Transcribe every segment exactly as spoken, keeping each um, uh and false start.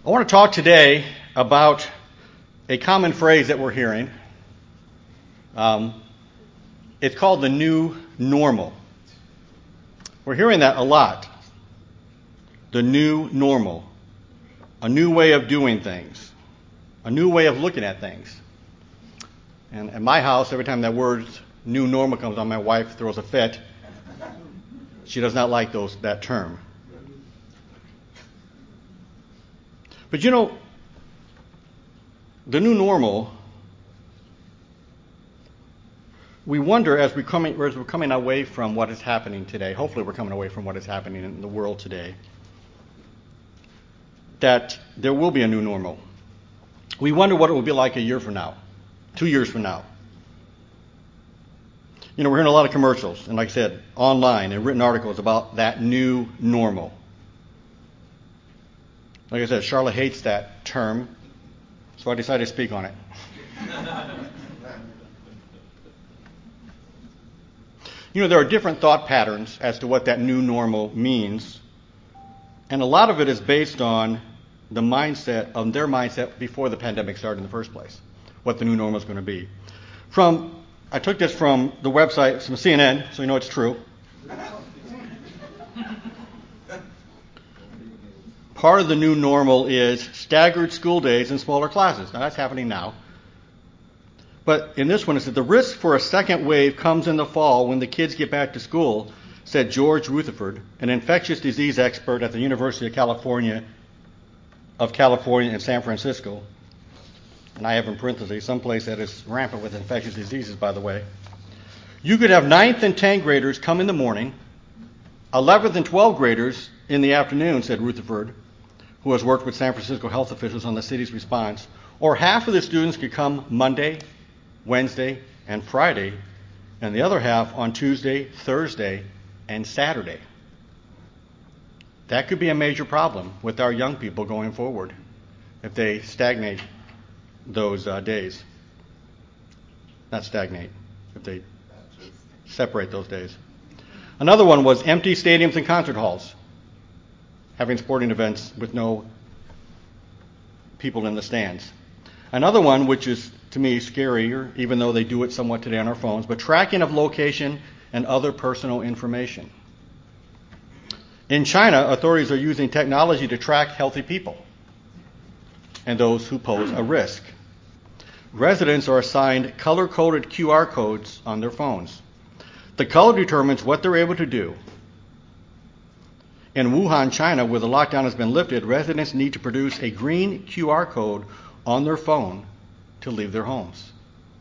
I want to talk today about a common phrase that we're hearing. Um, it's called the new normal. We're hearing that a lot. The new normal. A new way of doing things. A new way of looking at things. And at my house, every time that word new normal comes on, my wife throws a fit. She does not like those that term. But you know, the new normal, we wonder as, we coming, as we're coming away from what is happening today, hopefully we're coming away from what is happening in the world today, that there will be a new normal. We wonder what it will be like a year from now, two years from now. You know, we're hearing a lot of commercials, and like I said, online and written articles about that new normal. Like I said, Charlotte hates that term, so I decided to speak on it. You know, there are different thought patterns as to what that new normal means, and a lot of it is based on the mindset, on their mindset before the pandemic started in the first place, what the new normal is going to be. From, I took this from the website, from C N N, so you know it's true. Part of the new normal is staggered school days and smaller classes. Now, that's happening now. But in this one, it said, the risk for a second wave comes in the fall when the kids get back to school, said George Rutherford, an infectious disease expert at the University of California, of California in San Francisco. And I have in parentheses, someplace that is rampant with infectious diseases, by the way. You could have ninth and tenth graders come in the morning, eleventh and twelfth graders in the afternoon, said Rutherford, who has worked with San Francisco health officials on the city's response, or half of the students could come Monday, Wednesday, and Friday, and the other half on Tuesday, Thursday, and Saturday. That could be a major problem with our young people going forward if they stagnate those uh, days. Not stagnate, if they separate those days. Another one was empty stadiums and concert halls, having sporting events with no people in the stands. Another one, which is to me scarier, even though they do it somewhat today on our phones, but tracking of location and other personal information. In China, authorities are using technology to track healthy people and those who pose a risk. Residents are assigned color-coded Q R codes on their phones. The color determines what they're able to do. In Wuhan, China, where the lockdown has been lifted, residents need to produce a green Q R code on their phone to leave their homes.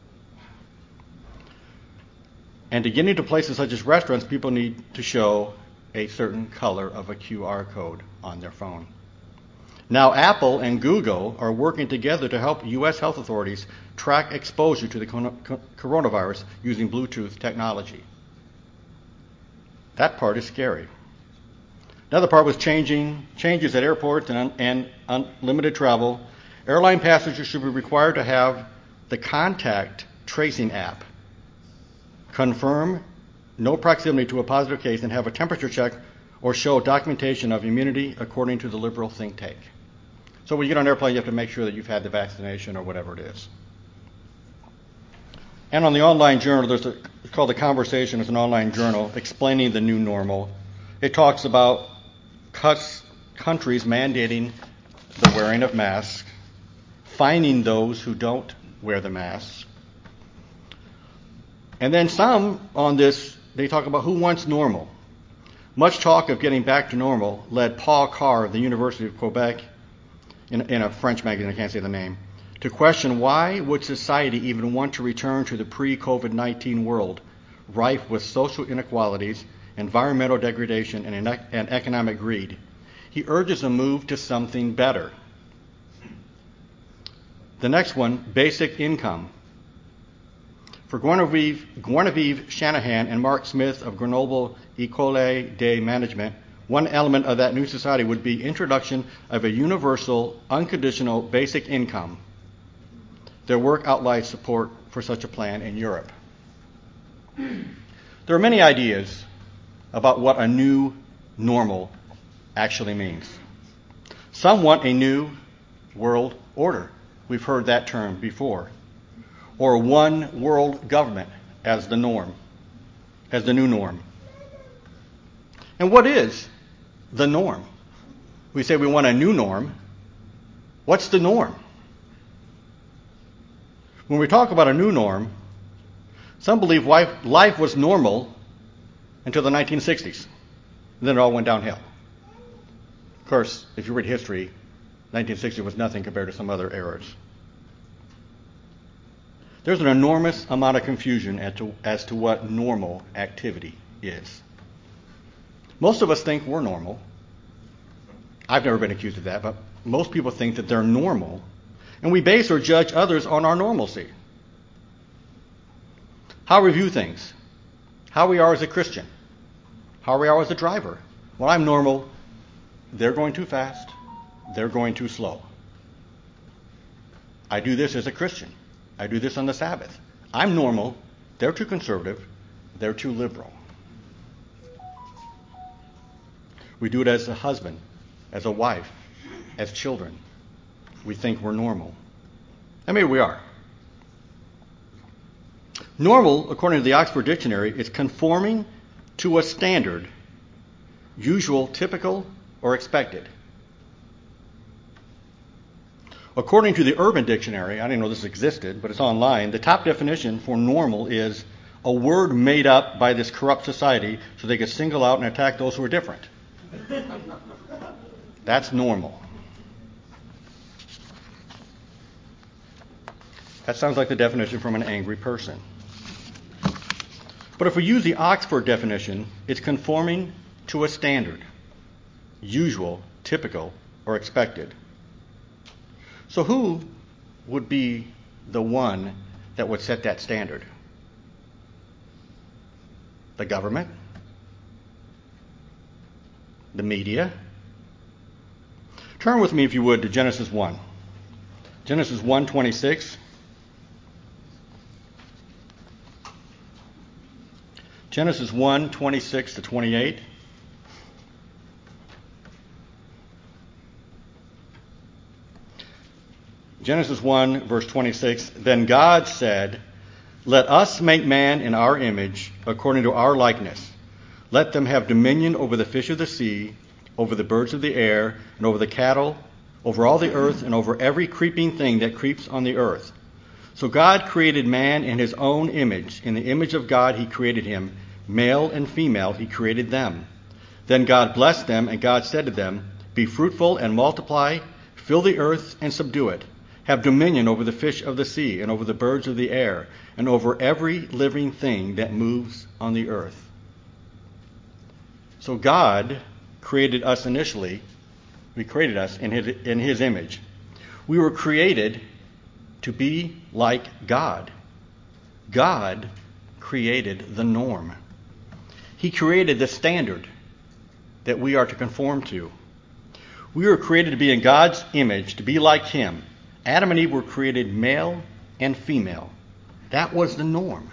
And to get into places such as restaurants, people need to show a certain color of a Q R code on their phone. Now, Apple and Google are working together to help U S health authorities track exposure to the coronavirus using Bluetooth technology. That part is scary. Another part was changing changes at airports and, and unlimited travel. Airline passengers should be required to have the contact tracing app, confirm no proximity to a positive case, and have a temperature check or show documentation of immunity according to the liberal think tank. So when you get on an airplane, you have to make sure that you've had the vaccination or whatever it is. And on the online journal, there's a, it's called The Conversation. It's an online journal explaining the new normal. It talks about cuts, countries mandating the wearing of masks, fining those who don't wear the masks. And then some on this, they talk about who wants normal. Much talk of getting back to normal led Paul Carr of the University of Quebec, in, in a French magazine, I can't say the name, to question why would society even want to return to the pre-COVID nineteen world, rife with social inequalities, environmental degradation, and, and economic greed. He urges a move to something better. The next one, basic income. For Guinevere, Guinevere Shanahan and Mark Smith of Grenoble École de Management, one element of that new society would be introduction of a universal, unconditional basic income. Their work outlines support for such a plan in Europe. There are many ideas about what a new normal actually means. Some want a new world order. We've heard that term before. Or one world government as the norm, as the new norm. And what is the norm? We say we want a new norm. What's the norm? When we talk about a new norm, some believe life, life was normal until the nineteen sixties. And then it all went downhill. Of course, if you read history, nineteen sixty was nothing compared to some other eras. There's an enormous amount of confusion as to, as to what normal activity is. Most of us think we're normal. I've never been accused of that, but most people think that they're normal, and we base or judge others on our normalcy. How we view things, how we are as a Christian, how we are as a driver. Well, I'm normal. They're going too fast. They're going too slow. I do this as a Christian. I do this on the Sabbath. I'm normal. They're too conservative. They're too liberal. We do it as a husband, as a wife, as children. We think we're normal. And maybe we are. Normal, according to the Oxford Dictionary, is conforming to a standard, usual, typical, or expected. According to the Urban Dictionary, I didn't know this existed, but it's online, the top definition for normal is a word made up by this corrupt society so they could single out and attack those who are different. That's normal. That sounds like the definition from an angry person. But if we use the Oxford definition, it's conforming to a standard, usual, typical, or expected. So who would be the one that would set that standard? The government? The media? Turn with me, if you would, to Genesis one. Genesis one twenty-six. Genesis one twenty-six to twenty-eight. Genesis one, verse twenty-six, Then God said, Let us make man in our image, according to our likeness. Let them have dominion over the fish of the sea, over the birds of the air, and over the cattle, over all the earth, and over every creeping thing that creeps on the earth. So God created man in his own image. In the image of God he created him. Male and female he created them. Then God blessed them, and God said to them, Be fruitful and multiply, fill the earth and subdue it. Have dominion over the fish of the sea, and over the birds of the air, and over every living thing that moves on the earth. So God created us initially. He created us in his, in his image. We were created to be like God. God created the norm. He created the standard that we are to conform to. We were created to be in God's image, to be like him. Adam and Eve were created male and female. That was the norm.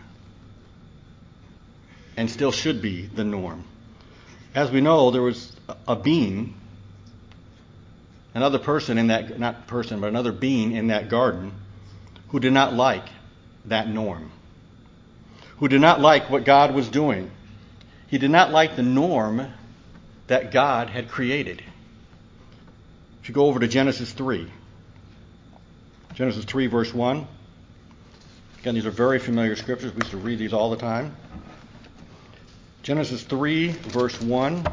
And still should be the norm. As we know, there was a being, another person in that, not person, but another being in that garden who did not like that norm. Who did not like what God was doing. He did not like the norm that God had created. If you go over to Genesis three. Genesis three, verse one. Again, these are very familiar scriptures. We used to read these all the time. Genesis three, verse one.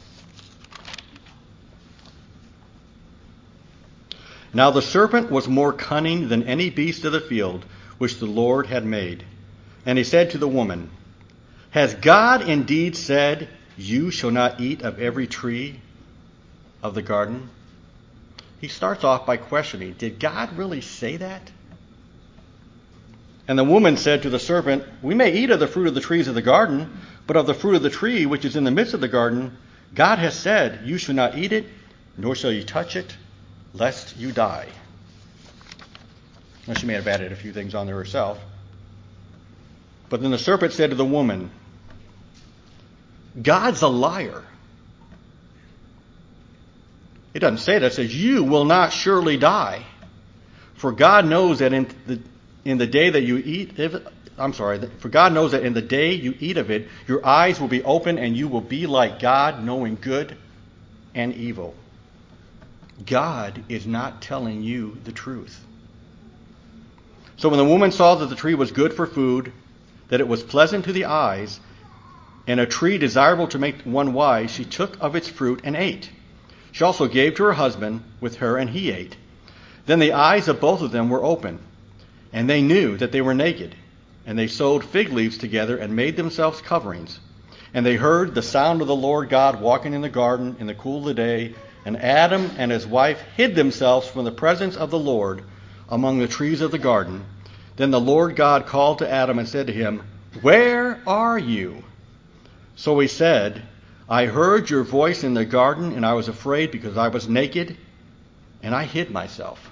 Now the serpent was more cunning than any beast of the field which the Lord had made. And he said to the woman, Has God indeed said, You shall not eat of every tree of the garden? He starts off by questioning, Did God really say that? And the woman said to the serpent, We may eat of the fruit of the trees of the garden, but of the fruit of the tree which is in the midst of the garden, God has said, You shall not eat it, nor shall you touch it, lest you die. Now, she may have added a few things on there herself. But then the serpent said to the woman, God's a liar. It doesn't say that. It says, you will not surely die. For God knows that in the, in the day that you eat, if, I'm sorry, for God knows that in the day you eat of it, your eyes will be open and you will be like God, knowing good and evil. God is not telling you the truth. So when the woman saw that the tree was good for food, that it was pleasant to the eyes, and a tree desirable to make one wise, she took of its fruit and ate. She also gave to her husband with her, and he ate. Then the eyes of both of them were open, and they knew that they were naked. And they sewed fig leaves together and made themselves coverings. And they heard the sound of the Lord God walking in the garden in the cool of the day. And Adam and his wife hid themselves from the presence of the Lord among the trees of the garden. Then the Lord God called to Adam and said to him, where are you? So he said, I heard your voice in the garden, and I was afraid because I was naked, and I hid myself.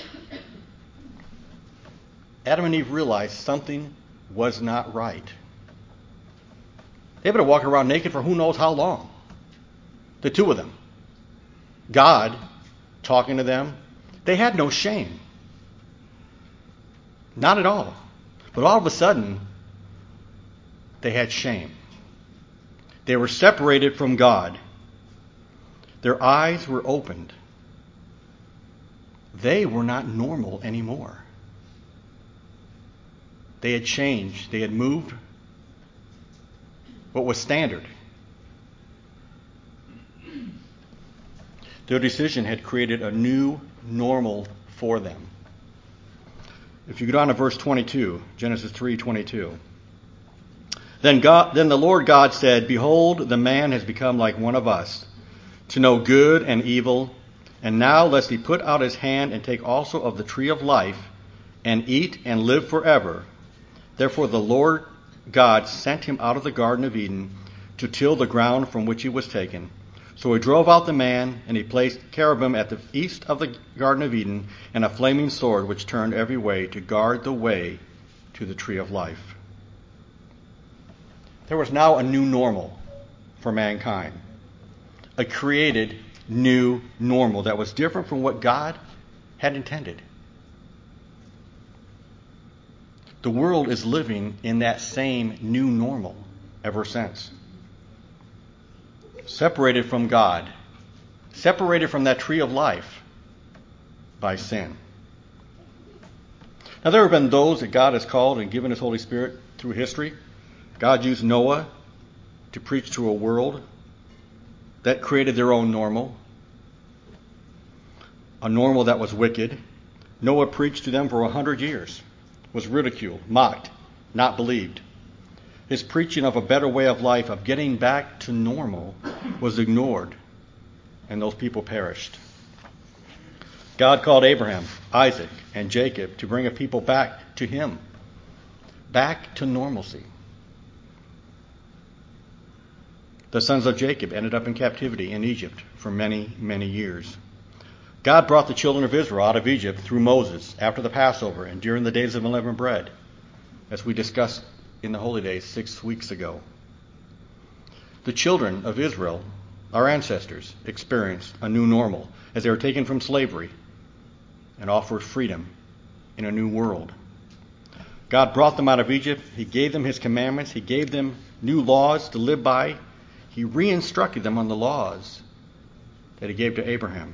Adam and Eve realized something was not right. They've been walking around naked for who knows how long. The two of them. God talking to them. They had no shame. Not at all. But all of a sudden, they had shame. They were separated from God. Their eyes were opened. They were not normal anymore. They had changed. They had moved what was standard. Their decision had created a new normal for them. If you go down to verse twenty-two, Genesis three twenty-two. Then God, then the Lord God said, behold, the man has become like one of us, to know good and evil. And now lest he put out his hand and take also of the tree of life, and eat and live forever. Therefore the Lord God sent him out of the Garden of Eden to till the ground from which he was taken. So he drove out the man, and he placed cherubim at the east of the Garden of Eden, and a flaming sword which turned every way to guard the way to the tree of life. There was now a new normal for mankind. A created new normal that was different from what God had intended. The world is living in that same new normal ever since. Separated from God. Separated from that tree of life by sin. Now there have been those that God has called and given His Holy Spirit through history. God used Noah to preach to a world that created their own normal. A normal that was wicked. Noah preached to them for a hundred years. Was ridiculed, mocked, not believed. His preaching of a better way of life, of getting back to normal, was ignored, and those people perished. God called Abraham, Isaac, and Jacob to bring a people back to Him, back to normalcy. The sons of Jacob ended up in captivity in Egypt for many, many years. God brought the children of Israel out of Egypt through Moses after the Passover and during the days of unleavened bread, as we discussed in the holy days six weeks ago. The children of Israel, our ancestors, experienced a new normal as they were taken from slavery and offered freedom in a new world. God brought them out of Egypt. He gave them His commandments. He gave them new laws to live by. He re-instructed them on the laws that He gave to Abraham.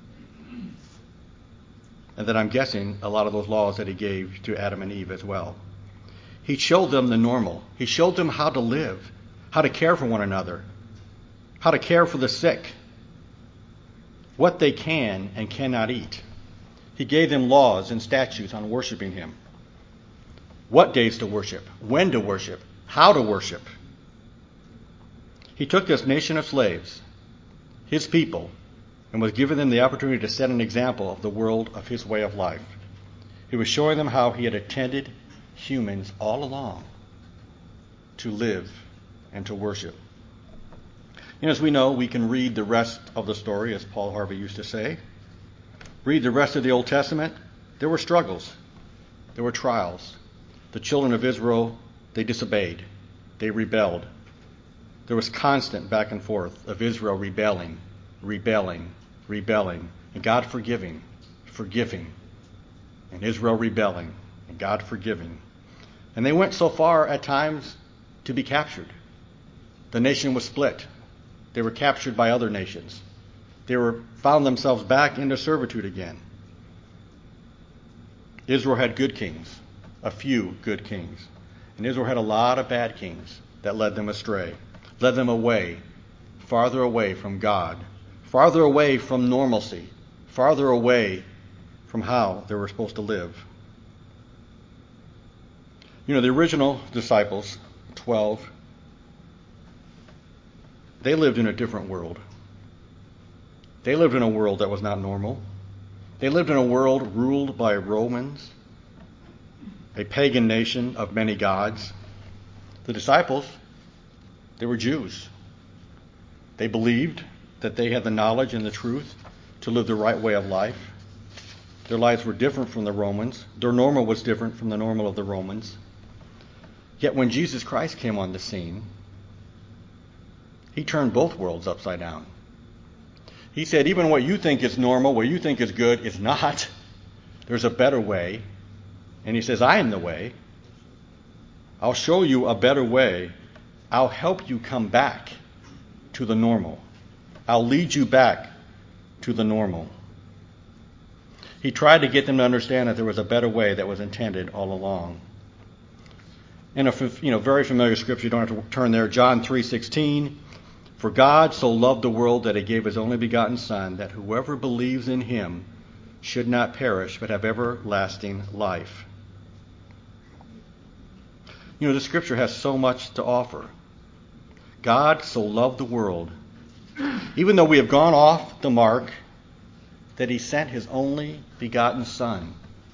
And then I'm guessing a lot of those laws that He gave to Adam and Eve as well. He showed them the normal. He showed them how to live, how to care for one another, how to care for the sick, what they can and cannot eat. He gave them laws and statutes on worshiping Him, what days to worship, when to worship, how to worship. He took this nation of slaves, His people, and was giving them the opportunity to set an example of the world of His way of life. He was showing them how He had intended humans all along to live and to worship. And as we know, we can read the rest of the story, as Paul Harvey used to say. Read the rest of the Old Testament. There were struggles. There were trials. The children of Israel, they disobeyed. They rebelled. There was constant back and forth of Israel rebelling, rebelling, rebelling, and God forgiving, forgiving, and Israel rebelling, and God forgiving. And they went so far at times to be captured. The nation was split. They were captured by other nations. They were found themselves back into servitude again. Israel had good kings, a few good kings. And Israel had a lot of bad kings that led them astray, led them away, farther away from God, farther away from normalcy, farther away from how they were supposed to live. You know, the original disciples, twelve, they lived in a different world. They lived in a world that was not normal. They lived in a world ruled by Romans, a pagan nation of many gods. The disciples, they were Jews. They believed that they had the knowledge and the truth to live the right way of life. Their lives were different from the Romans. Their normal was different from the normal of the Romans. Yet when Jesus Christ came on the scene, he turned both worlds upside down. He said, even what you think is normal, what you think is good, is not. There's a better way. And he says, I am the way. I'll show you a better way. I'll help you come back to the normal. I'll lead you back to the normal. He tried to get them to understand that there was a better way that was intended all along. In a you know, very familiar scripture, you don't have to turn there, John three sixteen. For God so loved the world that he gave his only begotten Son, that whoever believes in him should not perish, but have everlasting life. You know, the scripture has so much to offer. God so loved the world, even though we have gone off the mark, that he sent his only begotten Son,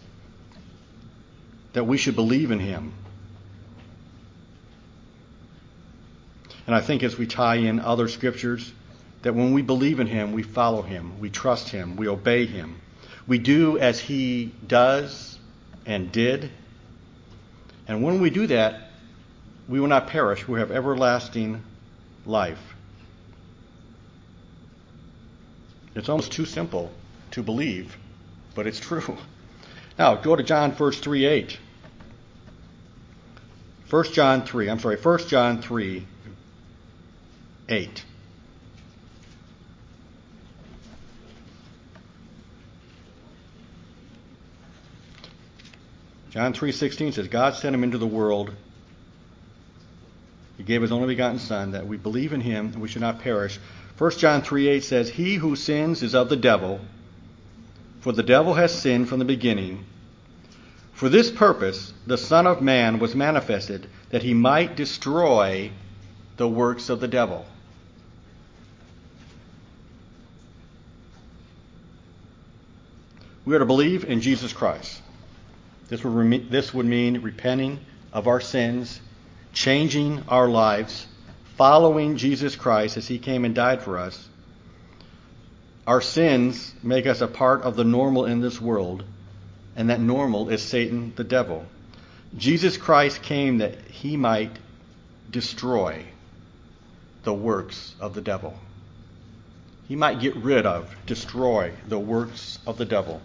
that we should believe in him. And I think as we tie in other scriptures, that when we believe in him, we follow him, we trust him, we obey him. We do as he does and did. And when we do that, we will not perish, we have everlasting life. It's almost too simple to believe, but it's true. Now, go to John verse three eight. First John three, I'm sorry, First John three eight. John three sixteen says, God sent him into the world. He gave his only begotten Son, that we believe in him and we should not perish. First John three eight says, he who sins is of the devil, for the devil has sinned from the beginning. For this purpose the Son of Man was manifested, that he might destroy the works of the devil. We are to believe in Jesus Christ. This would, rem- this would mean repenting of our sins, changing our lives, following Jesus Christ as he came and died for us. Our sins make us a part of the normal in this world, and that normal is Satan, the devil. Jesus Christ came that he might destroy the works of the devil. He might get rid of, destroy the works of the devil.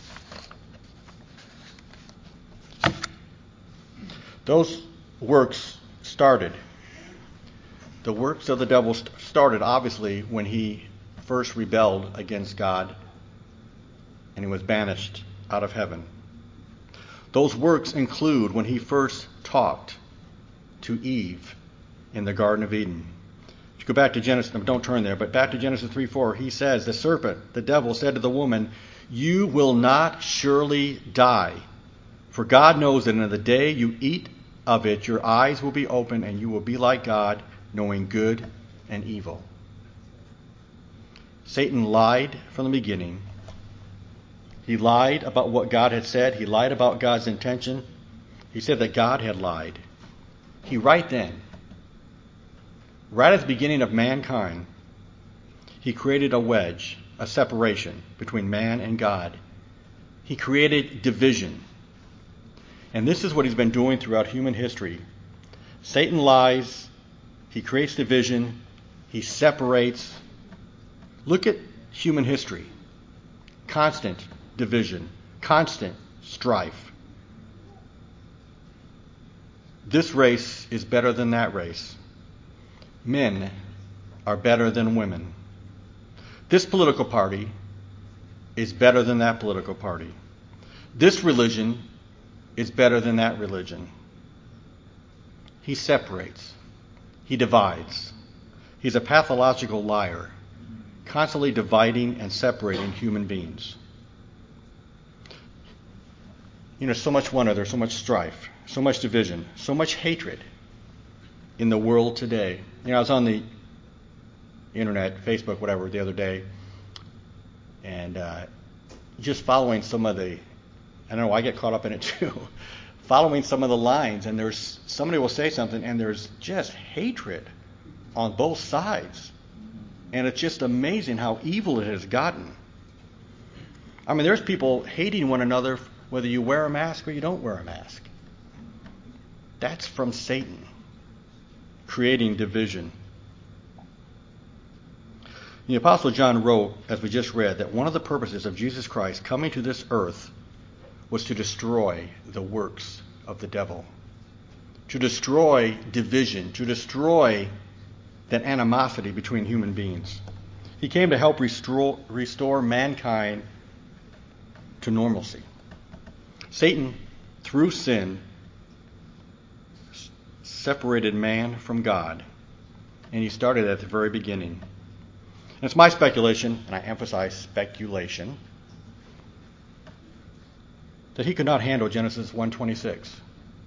Those works started. The works of the devil st- started, obviously, when he first rebelled against God and he was banished out of heaven. Those works include when he first talked to Eve in the Garden of Eden. If you go back to Genesis, don't turn there, but back to Genesis three four, he says, the serpent, the devil, said to the woman, you will not surely die. For God knows that in the day you eat of it, your eyes will be open and you will be like God, knowing good and evil. Satan lied from the beginning. He lied about what God had said. He lied about God's intention. He said that God had lied. He right then, right at the beginning of mankind, he created a wedge, a separation between man and God. He created division. And this is what he's been doing throughout human history. Satan lies. He creates division. He separates. Look at human history. Constant division, constant strife. This race is better than that race. Men are better than women. This political party is better than that political party. This religion is better than that religion. He separates. He divides. He's a pathological liar, constantly dividing and separating human beings. You know, so much wonder, there's so much strife, so much division, so much hatred in the world today. You know, I was on the internet, Facebook, whatever, the other day, and uh, just following some of the, I don't know, I get caught up in it too, following some of the lines, and there's, somebody will say something, and there's just hatred on both sides. And it's just amazing how evil it has gotten. I mean, there's people hating one another whether you wear a mask or you don't wear a mask. That's from Satan, creating division. The Apostle John wrote, as we just read, that one of the purposes of Jesus Christ coming to this earth was to destroy the works of the devil, to destroy division, to destroy that animosity between human beings. He came to help restore, restore mankind to normalcy. Satan, through sin, separated man from God, and he started at the very beginning. And it's my speculation, and I emphasize speculation, that he could not handle Genesis one twenty-six.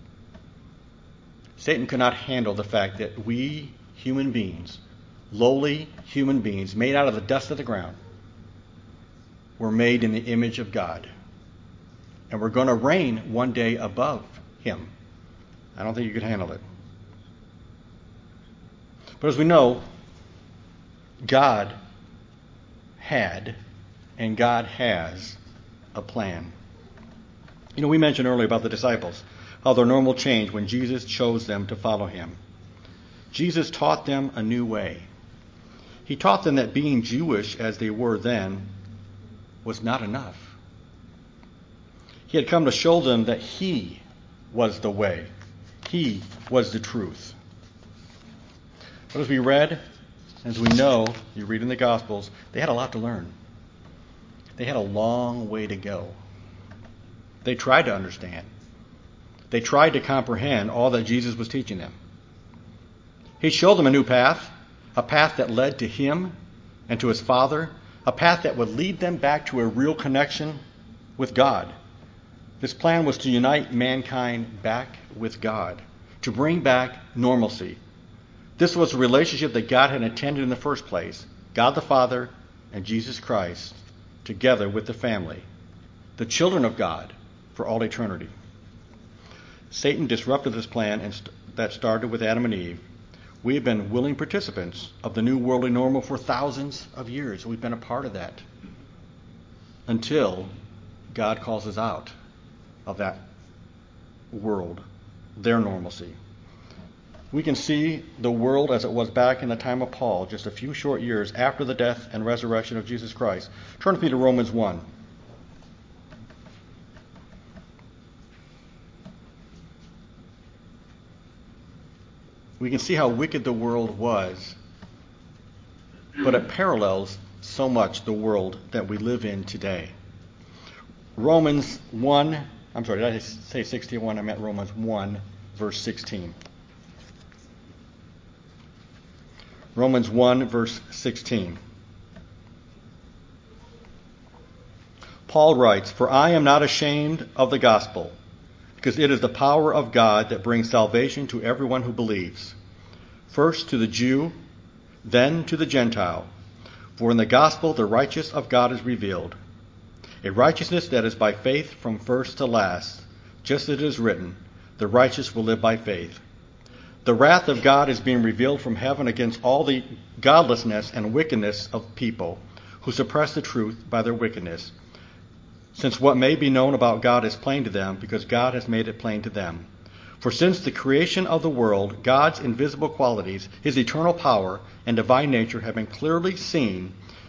Satan could not handle the fact that we human beings, lowly human beings, made out of the dust of the ground, were made in the image of God. And we're going to reign one day above him. I don't think you could handle it. But as we know, God had and God has a plan. You know, we mentioned earlier about the disciples, how their normal changed when Jesus chose them to follow him. Jesus taught them a new way. He taught them that being Jewish as they were then was not enough. He had come to show them that he was the way. He was the truth. But as we read, as we know, you read in the Gospels, they had a lot to learn. They had a long way to go. They tried to understand. They tried to comprehend all that Jesus was teaching them. He showed them a new path, a path that led to him and to his Father, a path that would lead them back to a real connection with God. His plan was to unite mankind back with God, to bring back normalcy. This was a relationship that God had intended in the first place, God the Father and Jesus Christ together with the family, the children of God for all eternity. Satan disrupted this plan and st- that started with Adam and Eve. We have been willing participants of the new worldly normal for thousands of years. We've been a part of that until God calls us out of that world, their normalcy. We can see the world as it was back in the time of Paul, just a few short years after the death and resurrection of Jesus Christ. Turn with me to Romans one. We can see how wicked the world was, but it parallels so much the world that we live in today. Romans one, I'm sorry, did I say sixty-one? I meant Romans one, verse sixteen. Romans one, verse sixteen. Paul writes, "For I am not ashamed of the gospel, because it is the power of God that brings salvation to everyone who believes, first to the Jew, then to the Gentile. For in the gospel the righteousness of God is revealed, a righteousness that is by faith from first to last, just as it is written, the righteous will live by faith. The wrath of God is being revealed from heaven against all the godlessness and wickedness of people who suppress the truth by their wickedness, since what may be known about God is plain to them, because God has made it plain to them. For since the creation of the world, God's invisible qualities, his eternal power and divine nature have been clearly seen,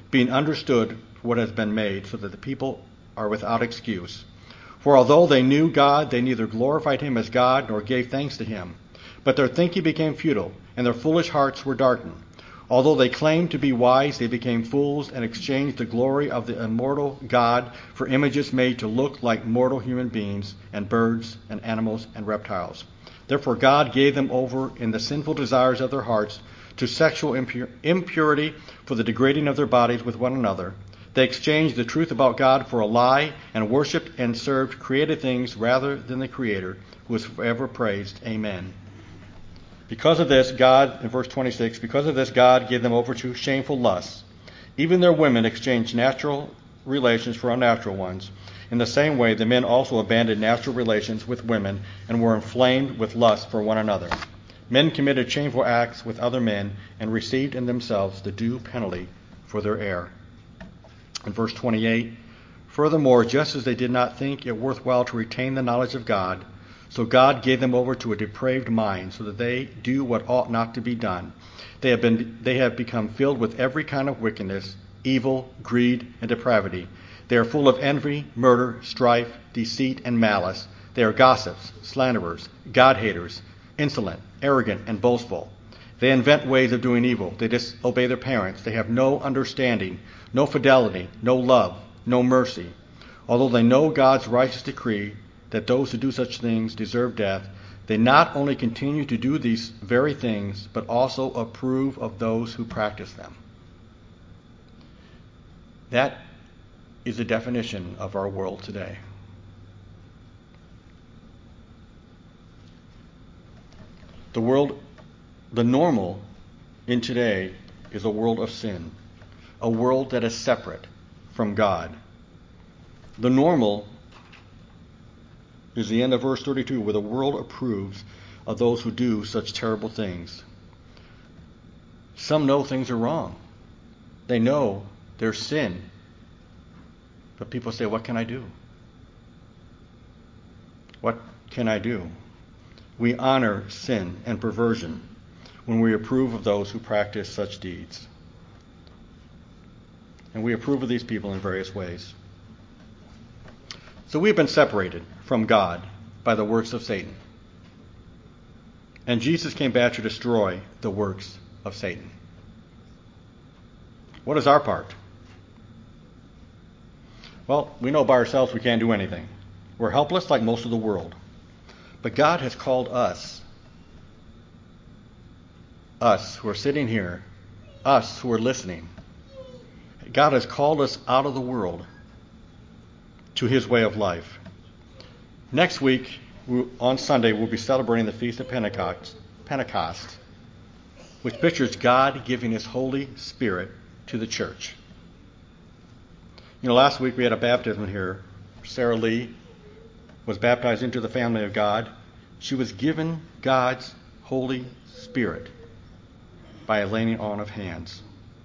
being understood for what has been made, so that the people are without excuse. For although they knew God, they neither glorified him as God nor gave thanks to him. But their thinking became futile, and their foolish hearts were darkened. Although they claimed to be wise, they became fools and exchanged the glory of the immortal God for images made to look like mortal human beings and birds and animals and reptiles. Therefore God gave them over in the sinful desires of their hearts to sexual impur- impurity for the degrading of their bodies with one another. They exchanged the truth about God for a lie and worshipped and served created things rather than the Creator, who is forever praised. Amen. Because of this, God, in verse twenty-six, because of this, God gave them over to shameful lusts. Even their women exchanged natural relations for unnatural ones. In the same way, the men also abandoned natural relations with women and were inflamed with lust for one another. Men committed shameful acts with other men and received in themselves the due penalty for their error. In verse twenty-eight, furthermore, just as they did not think it worthwhile to retain the knowledge of God, so God gave them over to a depraved mind, so that they do what ought not to be done. They have been, they have become filled with every kind of wickedness, evil, greed, and depravity. They are full of envy, murder, strife, deceit, and malice. They are gossips, slanderers, God-haters, insolent, arrogant, and boastful. They invent ways of doing evil. They disobey their parents. They have no understanding, no fidelity, no love, no mercy. Although they know God's righteous decree that those who do such things deserve death, they not only continue to do these very things, but also approve of those who practice them. That is the definition of our world today. The world, the normal in today is a world of sin, a world that is separate from God. The normal is the end of verse thirty-two, where the world approves of those who do such terrible things. Some know things are wrong. They know there's sin. But people say, what can I do? What can I do? We honor sin and perversion when we approve of those who practice such deeds. And we approve of these people in various ways. So we've been separated from God by the works of Satan. And Jesus came back to destroy the works of Satan. What is our part? Well, we know by ourselves we can't do anything. We're helpless like most of the world. But God has called us, us who are sitting here, us who are listening. God has called us out of the world to his way of life. Next week, on Sunday, we'll be celebrating the Feast of Pentecost, Pentecost, which pictures God giving his Holy Spirit to the church. You know, last week we had a baptism here. Sarah Lee was baptized into the family of God. She was given God's Holy Spirit by a laying on of hands.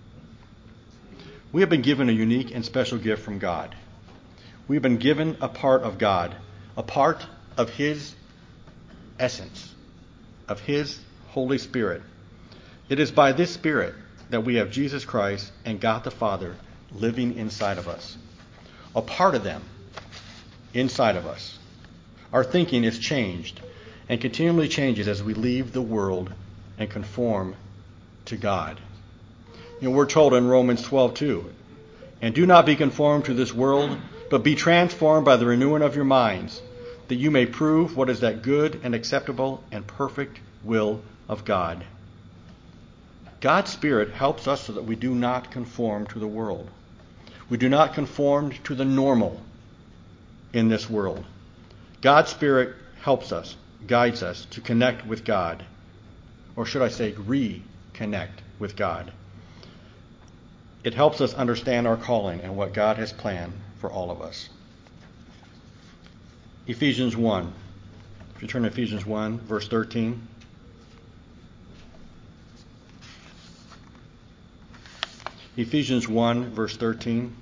We have been given a unique and special gift from God. We've been given a part of God, a part of his essence, of his Holy Spirit. It is by this Spirit that we have Jesus Christ and God the Father living inside of us. A part of them inside of us. Our thinking is changed and continually changes as we leave the world and conform to God. You know, we're told in Romans twelve two, and do not be conformed to this world, but be transformed by the renewing of your minds, that you may prove what is that good and acceptable and perfect will of God. God's Spirit helps us so that we do not conform to the world. We do not conform to the normal in this world. God's Spirit helps us, guides us to connect with God. Or should I say, reconnect with God. It helps us understand our calling and what God has planned for all of us. Ephesians one. If you turn to Ephesians one, verse thirteen. Ephesians one, verse thirteen.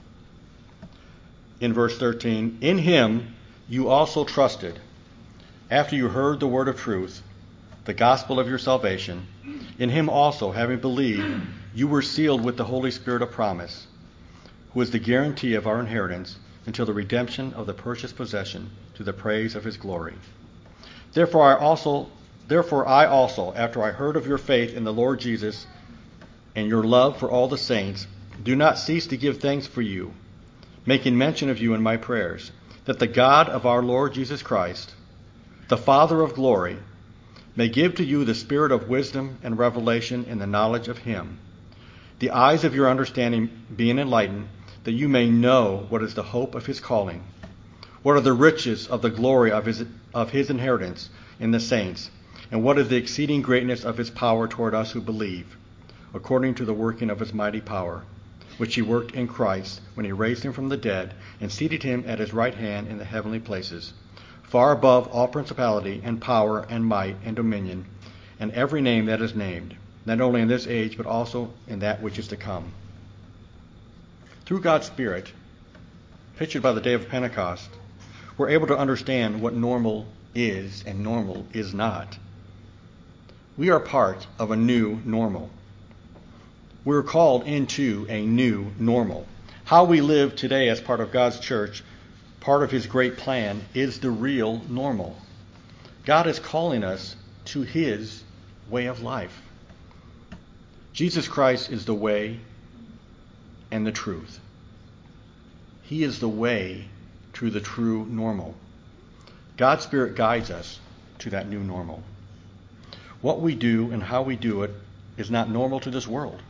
In verse thirteen, in him you also trusted, after you heard the word of truth, the gospel of your salvation, in him also, having believed, you were sealed with the Holy Spirit of promise, who is the guarantee of our inheritance until the redemption of the purchased possession to the praise of his glory. Therefore I also, therefore I also, after I heard of your faith in the Lord Jesus and your love for all the saints, do not cease to give thanks for you, making mention of you in my prayers, that the God of our Lord Jesus Christ, the Father of glory, may give to you the spirit of wisdom and revelation in the knowledge of him, the eyes of your understanding being enlightened, that you may know what is the hope of his calling, what are the riches of the glory of his of his inheritance in the saints, and what is the exceeding greatness of his power toward us who believe, according to the working of his mighty power, which he worked in Christ when he raised him from the dead and seated him at his right hand in the heavenly places, far above all principality and power and might and dominion, and every name that is named, not only in this age but also in that which is to come. Through God's Spirit, pictured by the day of Pentecost, we're able to understand what normal is and normal is not. We are part of a new normal. We're called into a new normal. How we live today as part of God's church, part of his great plan, is the real normal. God is calling us to his way of life. Jesus Christ is the way and the truth. He is the way to the true normal. God's Spirit guides us to that new normal. What we do and how we do it is not normal to this world.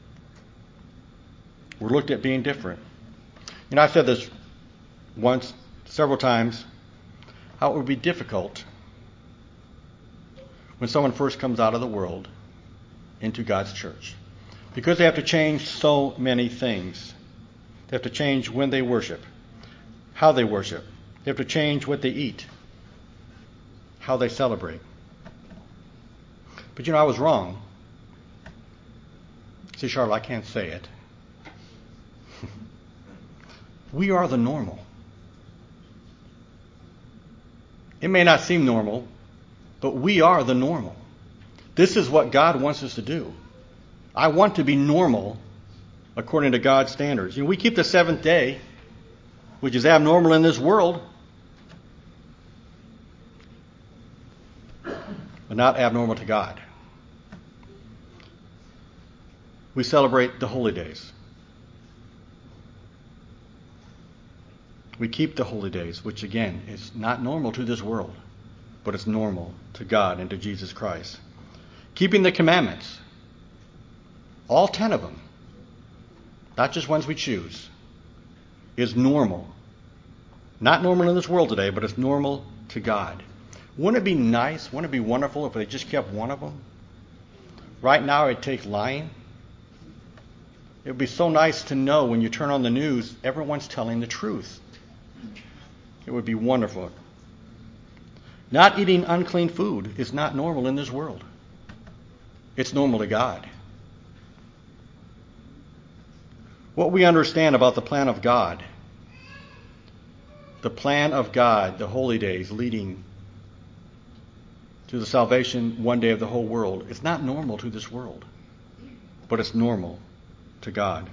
We're looked at being different. You know, I've said this once, several times, how it would be difficult when someone first comes out of the world into God's church, because they have to change so many things. They have to change when they worship, how they worship. They have to change what they eat, how they celebrate. But you know, I was wrong. See, Charlotte, I can't say it. We are the normal. It may not seem normal, but we are the normal. This is what God wants us to do. I want to be normal according to God's standards. You know, we keep the seventh day, which is abnormal in this world, but not abnormal to God. We celebrate the holy days. We keep the holy days, which again is not normal to this world, but it's normal to God and to Jesus Christ. Keeping the commandments, all ten of them, not just ones we choose, is normal. Not normal in this world today, but it's normal to God. Wouldn't it be nice, wouldn't it be wonderful if they just kept one of them? Right now it takes lying. It would be so nice to know when you turn on the news, everyone's telling the truth. It would be wonderful. Not eating unclean food is not normal in this world. It's normal to God. What we understand about the plan of God, the plan of God, the holy days leading to the salvation one day of the whole world, is not normal to this world, but it's normal to God.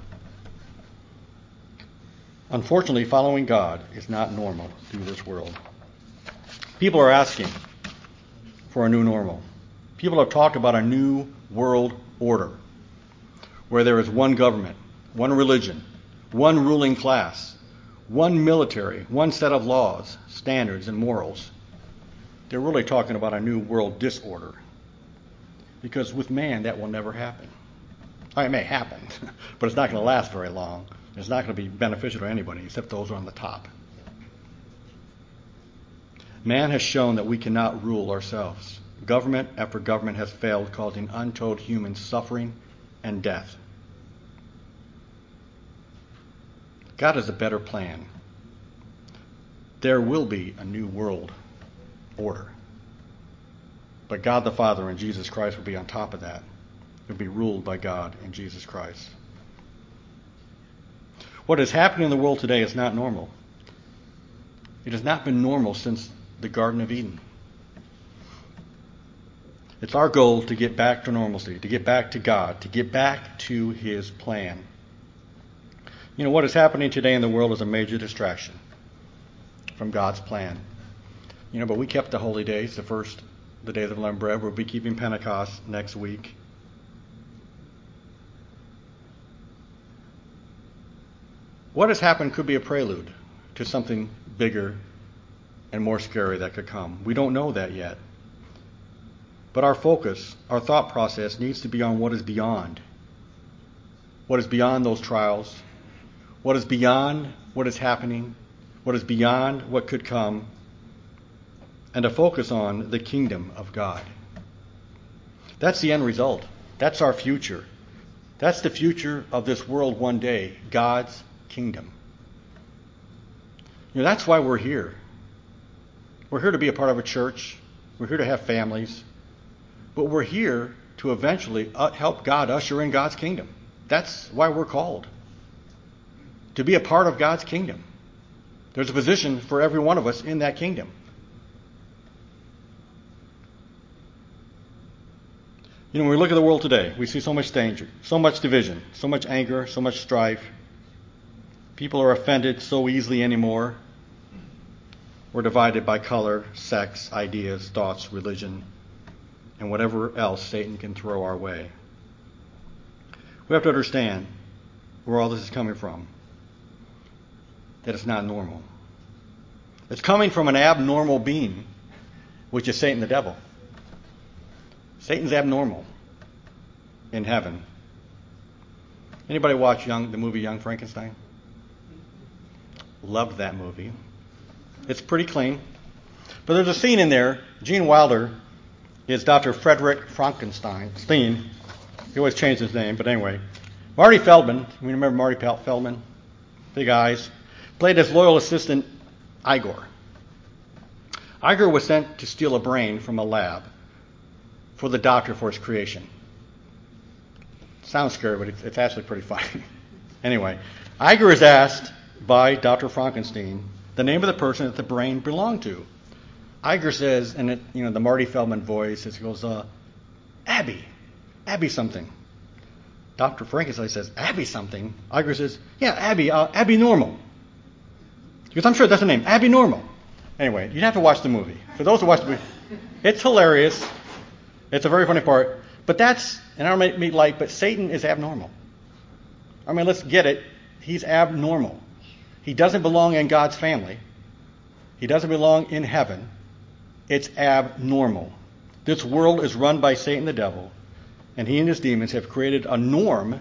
Unfortunately, following God is not normal through this world. People are asking for a new normal. People have talked about a new world order where there is one government, one religion, one ruling class, one military, one set of laws, standards, and morals. They're really talking about a new world disorder, because with man that will never happen. I mean, it may happen, but it's not going to last very long. It's not going to be beneficial to anybody except those who are on the top. Man has shown that we cannot rule ourselves. Government after government has failed, causing untold human suffering and death. God has a better plan. There will be a new world order. But God the Father and Jesus Christ will be on top of that. It will be ruled by God and Jesus Christ. What is happening in the world today is not normal. It has not been normal since the Garden of Eden. It's our goal to get back to normalcy, to get back to God, to get back to His plan. You know, what is happening today in the world is a major distraction from God's plan. You know, but we kept the holy days, the first, the days of unleavened bread. We'll be keeping Pentecost next week. What has happened could be a prelude to something bigger and more scary that could come. We don't know that yet. But our focus, our thought process needs to be on what is beyond. What is beyond those trials. What is beyond what is happening. What is beyond what could come. And to focus on the kingdom of God. That's the end result. That's our future. That's the future of this world one day. God's kingdom. You know, that's why we're here. We're here to be a part of a church. We're here to have families. But we're here to eventually help God usher in God's kingdom. That's why we're called. To be a part of God's kingdom. There's a position for every one of us in that kingdom. You know, when we look at the world today, we see so much danger, so much division, so much anger, so much strife. People are offended so easily anymore. We're divided by color, sex, ideas, thoughts, religion, and whatever else Satan can throw our way. We have to understand where all this is coming from. That it's not normal. It's coming from an abnormal being, which is Satan the devil. Satan's abnormal in heaven. Anybody watch Young, the movie Young Frankenstein? Loved that movie. It's pretty clean. But there's a scene in there. Gene Wilder is Doctor Frederick Frankenstein. Steen. He always changed his name, but anyway. Marty Feldman, you remember Marty Feldman? Big eyes. Played his loyal assistant, Igor. Igor was sent to steal a brain from a lab for the doctor for his creation. Sounds scary, but it's, it's actually pretty funny. Anyway, Igor is asked by Doctor Frankenstein the name of the person that the brain belonged to. Igor says, and it, you know, the Marty Feldman voice, he goes, uh, Abby, Abby something. Doctor Frankenstein says, Abby something. Igor says, yeah, Abby, uh, Abby Normal. Because I'm sure that's the name, Abby Normal. Anyway, you'd have to watch the movie. For those who watch the movie, it's hilarious. It's a very funny part. But that's, and I don't make me light, but Satan is abnormal. I mean, let's get it. He's abnormal. He doesn't belong in God's family. He doesn't belong in heaven. It's abnormal. This world is run by Satan the devil, and he and his demons have created a norm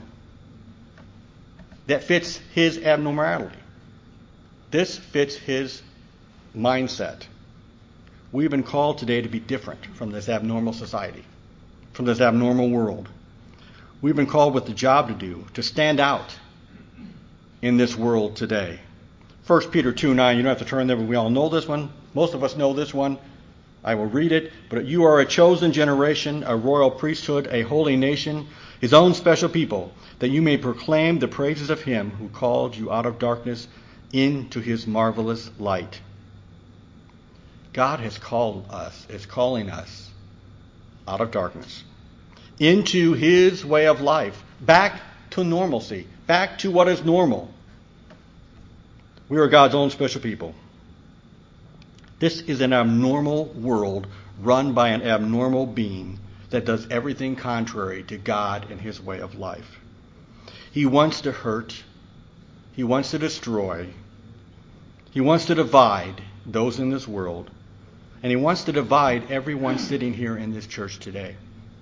that fits his abnormality. This fits his mindset. We've been called today to be different from this abnormal society, from this abnormal world. We've been called with the job to do, to stand out in this world today. First Peter two nine, you don't have to turn there, but we all know this one. Most of us know this one. I will read it. But you are a chosen generation, a royal priesthood, a holy nation, his own special people, that you may proclaim the praises of him who called you out of darkness into his marvelous light. God has called us, is calling us out of darkness into his way of life, back to normalcy, back to what is normal. We are God's own special people. This is an abnormal world run by an abnormal being that does everything contrary to God and his way of life. He wants to hurt. He wants to destroy. He wants to divide those in this world. And he wants to divide everyone sitting here in this church today.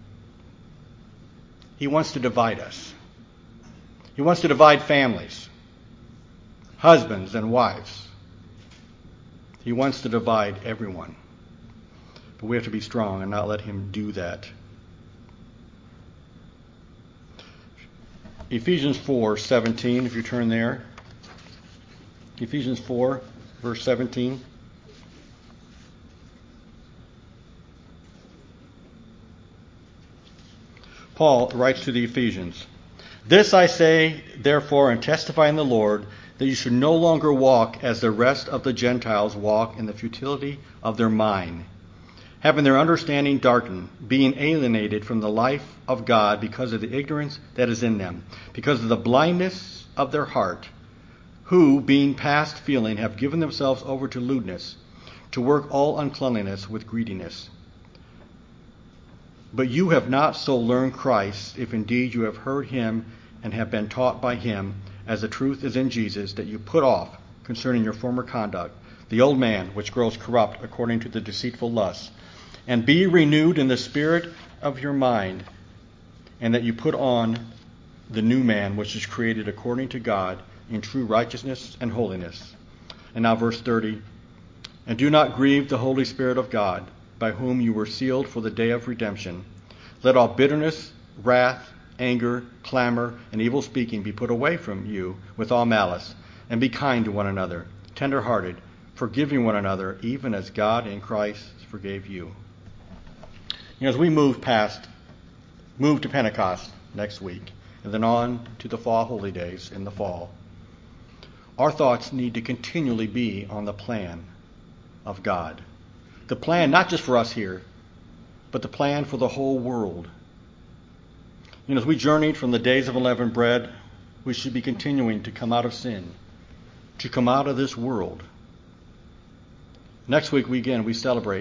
He wants to divide us. He wants to divide families, husbands and wives. He wants to divide everyone. But we have to be strong and not let him do that. Ephesians four seventeen, if you turn there. Ephesians four, verse seventeen. Paul writes to the Ephesians, "This I say, therefore, and testify in the Lord, that you should no longer walk as the rest of the Gentiles walk in the futility of their mind, having their understanding darkened, being alienated from the life of God because of the ignorance that is in them, because of the blindness of their heart, who, being past feeling, have given themselves over to lewdness, to work all uncleanliness with greediness. But you have not so learned Christ, if indeed you have heard him and have been taught by him, as the truth is in Jesus, that you put off, concerning your former conduct, the old man which grows corrupt according to the deceitful lusts, and be renewed in the spirit of your mind, and that you put on the new man which is created according to God in true righteousness and holiness. And now verse thirty. And do not grieve the Holy Spirit of God, by whom you were sealed for the day of redemption. Let all bitterness, wrath, anger, clamor, and evil speaking be put away from you with all malice, and be kind to one another, tender-hearted, forgiving one another, even as God in Christ forgave you. You know, as we move past, move to Pentecost next week, and then on to the fall holy days in the fall, our thoughts need to continually be on the plan of God. The plan not just for us here, but the plan for the whole world. You know, as we journeyed from the days of unleavened bread, we should be continuing to come out of sin, to come out of this world. Next week, we again, we celebrate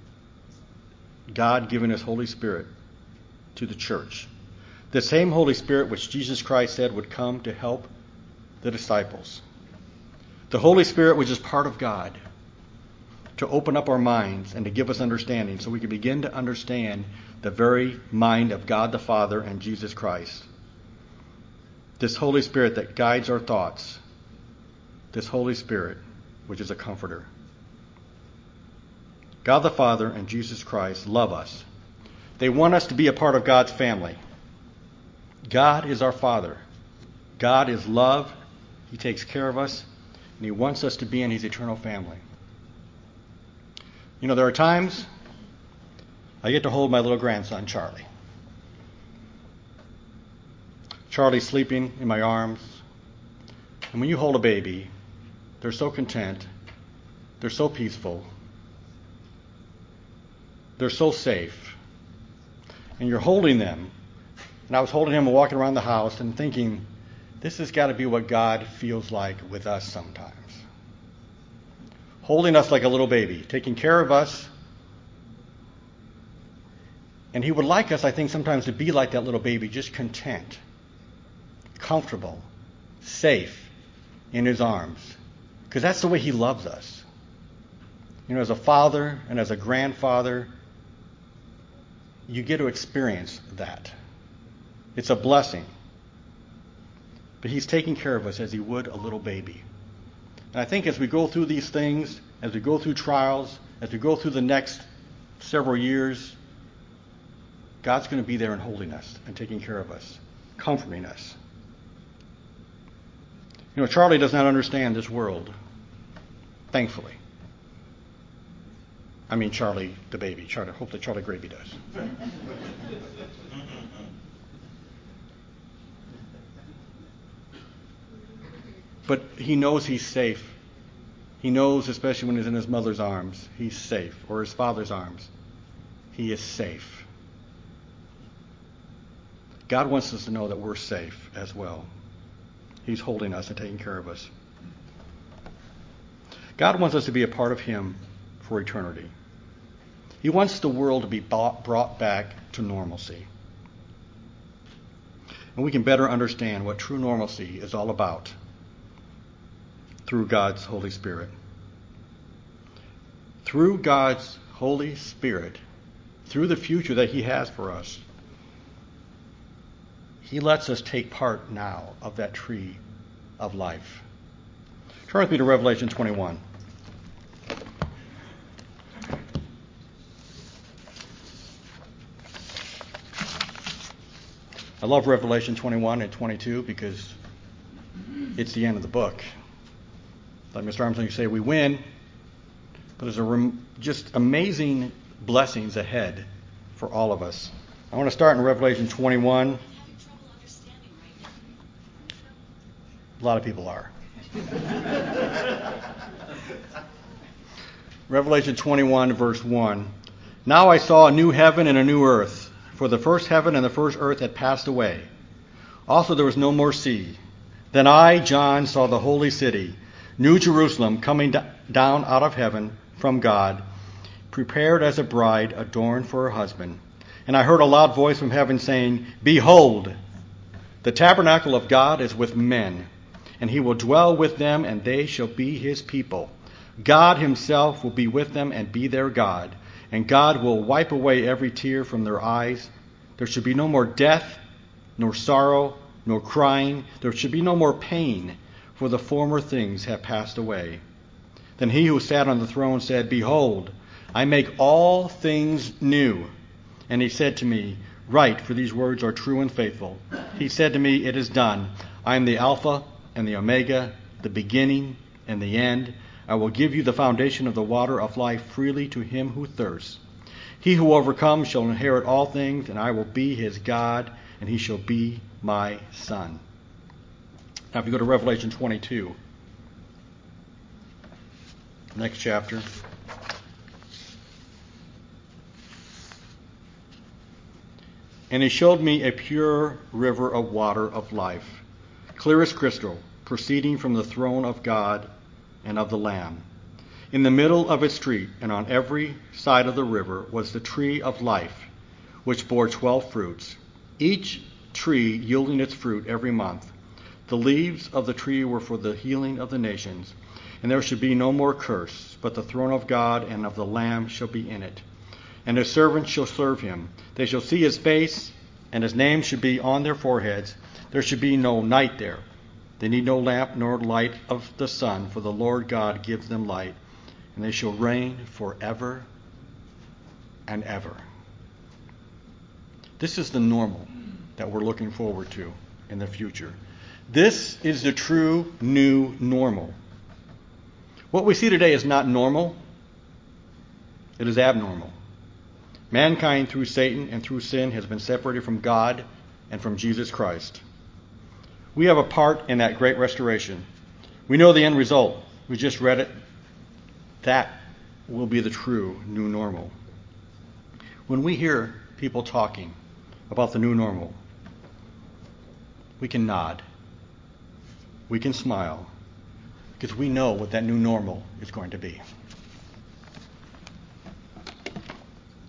God giving his Holy Spirit to the church. The same Holy Spirit which Jesus Christ said would come to help the disciples. The Holy Spirit which is part of God, to open up our minds and to give us understanding so we can begin to understand the very mind of God the Father and Jesus Christ. This Holy Spirit that guides our thoughts. This Holy Spirit which is a comforter. God the Father and Jesus Christ love us. They want us to be a part of God's family. God is our Father. God is love. He takes care of us, and he wants us to be in his eternal family. You know, there are times I get to hold my little grandson, Charlie. Charlie's sleeping in my arms. And when you hold a baby, they're so content. They're so peaceful. They're so safe. And you're holding them. And I was holding him and walking around the house and thinking, this has got to be what God feels like with us sometimes. Holding us like a little baby, taking care of us. And he would like us, I think, sometimes to be like that little baby, just content, comfortable, safe in his arms. Because that's the way he loves us. You know, as a father and as a grandfather, you get to experience that. It's a blessing. But he's taking care of us as he would a little baby. And I think as we go through these things, as we go through trials, as we go through the next several years, God's going to be there and holding us and taking care of us, comforting us. You know, Charlie does not understand this world, thankfully. I mean Charlie the baby. Charlie, hopefully Charlie Gravy does. But he knows he's safe. He knows, especially when he's in his mother's arms, he's safe, or his father's arms. He is safe. God wants us to know that we're safe as well. He's holding us and taking care of us. God wants us to be a part of him for eternity. He wants the world to be brought back to normalcy. And we can better understand what true normalcy is all about through God's Holy Spirit. Through God's Holy Spirit, through the future that he has for us, he lets us take part now of that tree of life. Turn with me to Revelation twenty-one. I love Revelation twenty-one and twenty-two because it's the end of the book. Like Mister Armstrong, you say, we win, but there's a rem- just amazing blessings ahead for all of us. I want to start in Revelation twenty-one. A lot of people are. Revelation twenty-one, verse one. Now I saw a new heaven and a new earth, for the first heaven and the first earth had passed away. Also there was no more sea. Then I, John, saw the holy city, New Jerusalem, coming d- down out of heaven from God, prepared as a bride adorned for her husband. And I heard a loud voice from heaven saying, Behold, the tabernacle of God is with men, and he will dwell with them, and they shall be his people. God himself will be with them and be their God, and God will wipe away every tear from their eyes. There should be no more death, nor sorrow, nor crying. There should be no more pain, for the former things have passed away. Then he who sat on the throne said, Behold, I make all things new. And he said to me, Write, for these words are true and faithful. He said to me, It is done. I am the Alpha and the Omega, the beginning and the end. I will give you the foundation of the water of life freely to him who thirsts. He who overcomes shall inherit all things, and I will be his God, and he shall be my son. Now if you go to Revelation twenty-two, next chapter. And he showed me a pure river of water of life, clear as crystal, proceeding from the throne of God and of the Lamb. In the middle of its street and on every side of the river was the tree of life, which bore twelve fruits, each tree yielding its fruit every month. The leaves of the tree were for the healing of the nations, and there should be no more curse, but the throne of God and of the Lamb shall be in it. And his servants shall serve him. They shall see his face, and his name should be on their foreheads. There should be no night there. They need no lamp nor light of the sun, for the Lord God gives them light, and they shall reign forever and ever. This is the normal that we're looking forward to in the future. This is the true new normal. What we see today is not normal. It is abnormal. Mankind, through Satan and through sin, has been separated from God and from Jesus Christ. We have a part in that great restoration. We know the end result. We just read it. That will be the true new normal. When we hear people talking about the new normal, we can nod. We can smile, because we know what that new normal is going to be.